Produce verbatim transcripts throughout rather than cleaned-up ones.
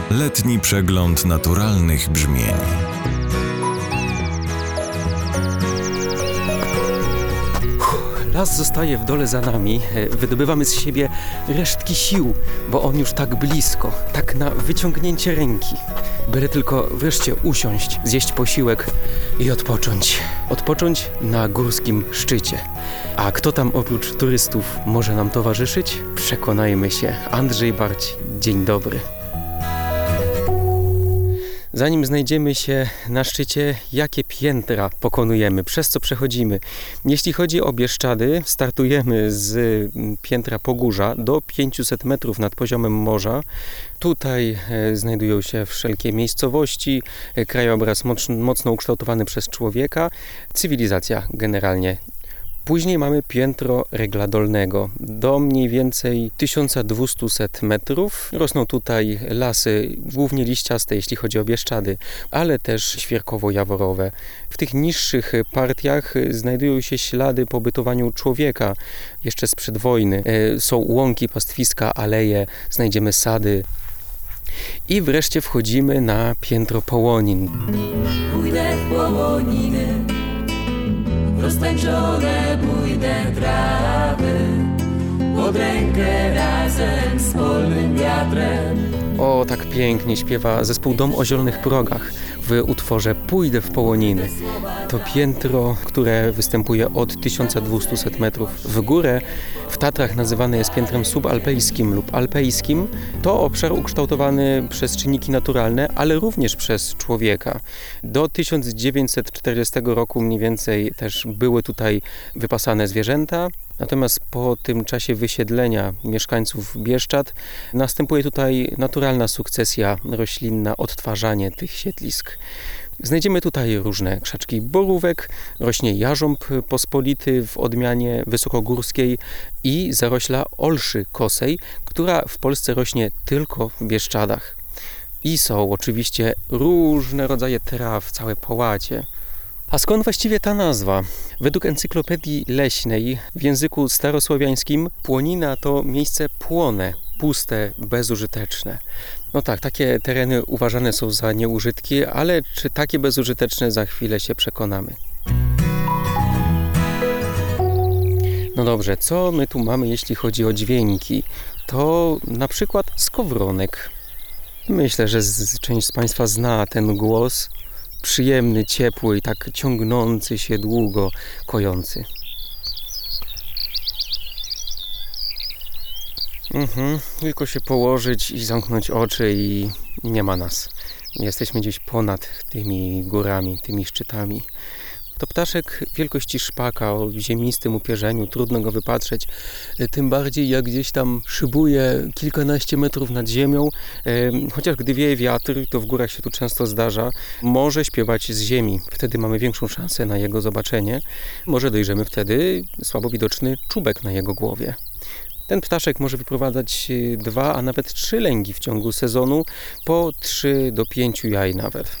Letni przegląd naturalnych brzmień. Las zostaje w dole za nami, wydobywamy z siebie resztki sił, bo on już tak blisko, tak na wyciągnięcie ręki. Byle tylko wreszcie usiąść, zjeść posiłek i odpocząć. Odpocząć na górskim szczycie. A kto tam oprócz turystów może nam towarzyszyć? Przekonajmy się. Andrzej Barć, dzień dobry. Zanim znajdziemy się na szczycie, jakie piętra pokonujemy, przez co przechodzimy? Jeśli chodzi o Bieszczady, startujemy z piętra Pogórza do pięciuset metrów nad poziomem morza. Tutaj e, znajdują się wszelkie miejscowości, e, krajobraz mocno, mocno ukształtowany przez człowieka, cywilizacja generalnie. Później mamy piętro Regla Dolnego. Do mniej więcej tysiąc dwieście metrów rosną tutaj lasy, głównie liściaste, jeśli chodzi o Bieszczady, ale też świerkowo-jaworowe. W tych niższych partiach znajdują się ślady po bytowaniu człowieka jeszcze sprzed wojny. Są łąki, pastwiska, aleje, znajdziemy sady. I wreszcie wchodzimy na piętro Połonin. Pójdę w Połoniny, roztańczone pójdę trawy, pod rękę razem z polnym wiatrem. O, tak pięknie śpiewa zespół Dom o Zielonych Progach w utworze Pójdę w Połoniny. To piętro, które występuje od tysiąc dwieście metrów w górę, w Tatrach nazywane jest piętrem subalpejskim lub alpejskim. To obszar ukształtowany przez czynniki naturalne, ale również przez człowieka. Do tysiąc dziewięćset czterdziestego roku mniej więcej też były tutaj wypasane zwierzęta. Natomiast po tym czasie wysiedlenia mieszkańców Bieszczad następuje tutaj naturalna sukcesja roślinna, odtwarzanie tych siedlisk. Znajdziemy tutaj różne krzaczki borówek, rośnie jarząb pospolity w odmianie wysokogórskiej i zarośla olszy kosej, która w Polsce rośnie tylko w Bieszczadach. I są oczywiście różne rodzaje traw, całe połacie. A skąd właściwie ta nazwa? Według encyklopedii leśnej w języku starosłowiańskim płonina to miejsce płone, puste, bezużyteczne. No tak, takie tereny uważane są za nieużytki, ale czy takie bezużyteczne, za chwilę się przekonamy. No dobrze, co my tu mamy, jeśli chodzi o dźwięki? To na przykład skowronek. Myślę, że z, część z Państwa zna ten głos. Przyjemny, ciepły i tak ciągnący się długo, kojący. Mhm, tylko się położyć i zamknąć oczy i nie ma nas. Jesteśmy gdzieś ponad tymi górami, tymi szczytami. To ptaszek wielkości szpaka o ziemistym upierzeniu, trudno go wypatrzeć, tym bardziej jak gdzieś tam szybuje kilkanaście metrów nad ziemią, chociaż gdy wieje wiatr, to w górach się tu często zdarza, może śpiewać z ziemi. Wtedy mamy większą szansę na jego zobaczenie. Może dojrzymy wtedy słabo widoczny czubek na jego głowie. Ten ptaszek może wyprowadzać dwa, a nawet trzy lęgi w ciągu sezonu, po trzy do pięciu jaj nawet.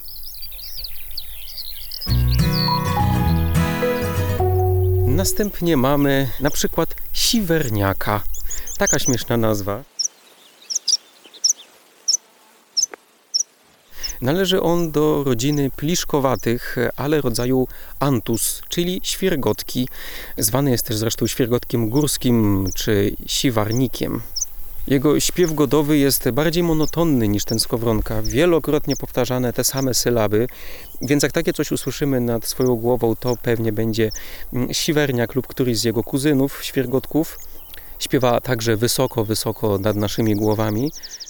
Następnie mamy na przykład siwerniaka. Taka śmieszna nazwa. Należy on do rodziny pliszkowatych, ale rodzaju anthus, czyli świergotki. Zwany jest też zresztą świergotkiem górskim czy siwarnikiem. Jego śpiew godowy jest bardziej monotonny niż ten skowronka. Wielokrotnie powtarzane te same sylaby, więc jak takie coś usłyszymy nad swoją głową, to pewnie będzie siwerniak lub któryś z jego kuzynów, świergotków. Śpiewa także wysoko, wysoko nad naszymi głowami.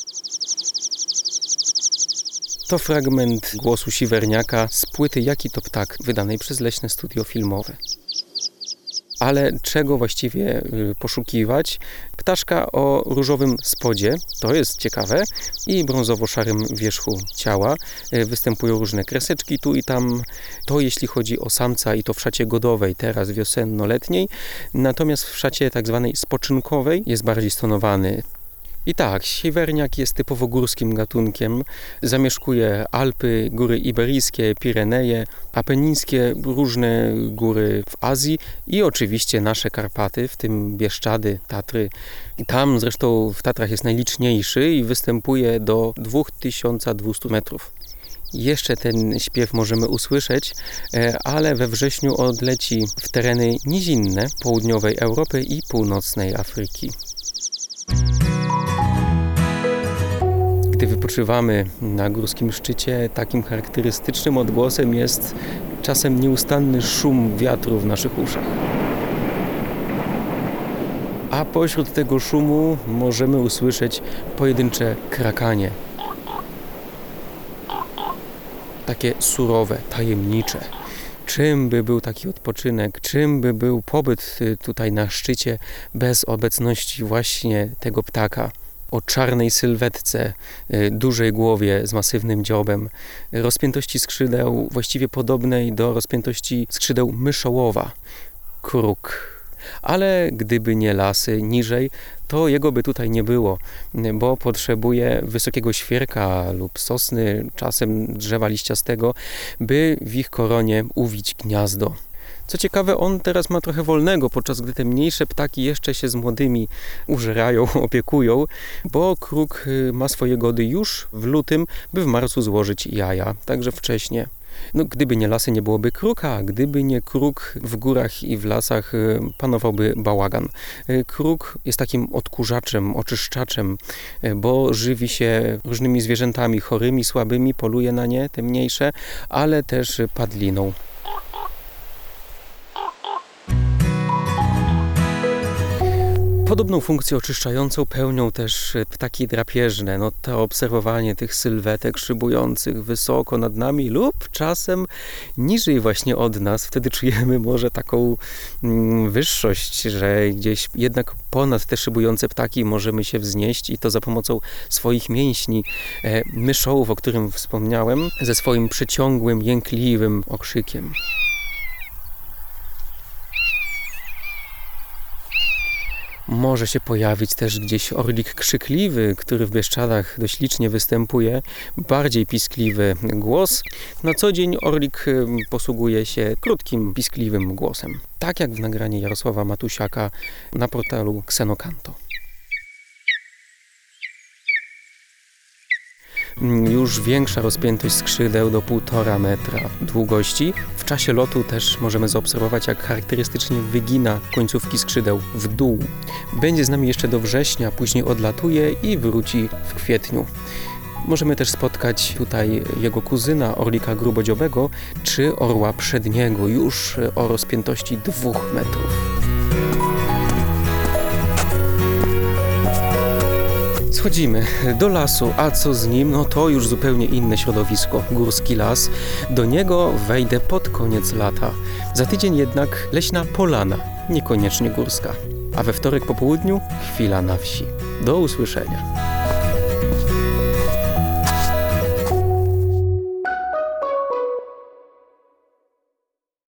To fragment głosu siwerniaka z płyty Jaki to ptak, wydanej przez Leśne Studio Filmowe. Ale czego właściwie poszukiwać? Ptaszka o różowym spodzie, to jest ciekawe, i brązowo-szarym wierzchu ciała. Występują różne kreseczki tu i tam. To jeśli chodzi o samca i to w szacie godowej, teraz wiosenno-letniej. Natomiast w szacie tak zwanej spoczynkowej jest bardziej stonowany. I tak, siewerniak jest typowo górskim gatunkiem. Zamieszkuje Alpy, góry iberyjskie, Pireneje, apenińskie, różne góry w Azji i oczywiście nasze Karpaty, w tym Bieszczady, Tatry. Tam zresztą w Tatrach jest najliczniejszy i występuje do dwa tysiące dwieście metrów. Jeszcze ten śpiew możemy usłyszeć, ale we wrześniu odleci w tereny nizinne południowej Europy i północnej Afryki. Gdy wypoczywamy na górskim szczycie, takim charakterystycznym odgłosem jest czasem nieustanny szum wiatru w naszych uszach. A pośród tego szumu możemy usłyszeć pojedyncze krakanie. Takie surowe, tajemnicze. Czym by był taki odpoczynek, czym by był pobyt tutaj na szczycie bez obecności właśnie tego ptaka o czarnej sylwetce, dużej głowie z masywnym dziobem, rozpiętości skrzydeł właściwie podobnej do rozpiętości skrzydeł myszołowa, kruk. Ale gdyby nie lasy niżej, to jego by tutaj nie było, bo potrzebuje wysokiego świerka lub sosny, czasem drzewa liściastego, by w ich koronie uwić gniazdo. Co ciekawe, on teraz ma trochę wolnego, podczas gdy te mniejsze ptaki jeszcze się z młodymi użerają, opiekują, bo kruk ma swoje gody już w lutym, by w marcu złożyć jaja, także wcześnie. No, gdyby nie lasy, nie byłoby kruka, gdyby nie kruk, w górach i w lasach panowałby bałagan. Kruk jest takim odkurzaczem, oczyszczaczem, bo żywi się różnymi zwierzętami chorymi, słabymi, poluje na nie, te mniejsze, ale też padliną. Podobną funkcję oczyszczającą pełnią też ptaki drapieżne. No, to obserwowanie tych sylwetek szybujących wysoko nad nami lub czasem niżej właśnie od nas. Wtedy czujemy może taką mm, wyższość, że gdzieś jednak ponad te szybujące ptaki możemy się wznieść i to za pomocą swoich mięśni. E, myszołów, o którym wspomniałem, ze swoim przeciągłym, jękliwym okrzykiem. Może się pojawić też gdzieś orlik krzykliwy, który w Bieszczadach dość licznie występuje, bardziej piskliwy głos. Na co dzień orlik posługuje się krótkim, piskliwym głosem. Tak jak w nagraniu Jarosława Matusiaka na portalu Ksenokanto. Już większa rozpiętość skrzydeł do półtora metra długości. W czasie lotu też możemy zaobserwować, jak charakterystycznie wygina końcówki skrzydeł w dół. Będzie z nami jeszcze do września, później odlatuje i wróci w kwietniu. Możemy też spotkać tutaj jego kuzyna, orlika grubodziobego, czy orła przedniego, już o rozpiętości dwóch metrów. Schodzimy do lasu, a co z nim? No to już zupełnie inne środowisko, górski las. Do niego wejdę pod koniec lata. Za tydzień jednak leśna polana, niekoniecznie górska. A we wtorek po południu chwila na wsi. Do usłyszenia.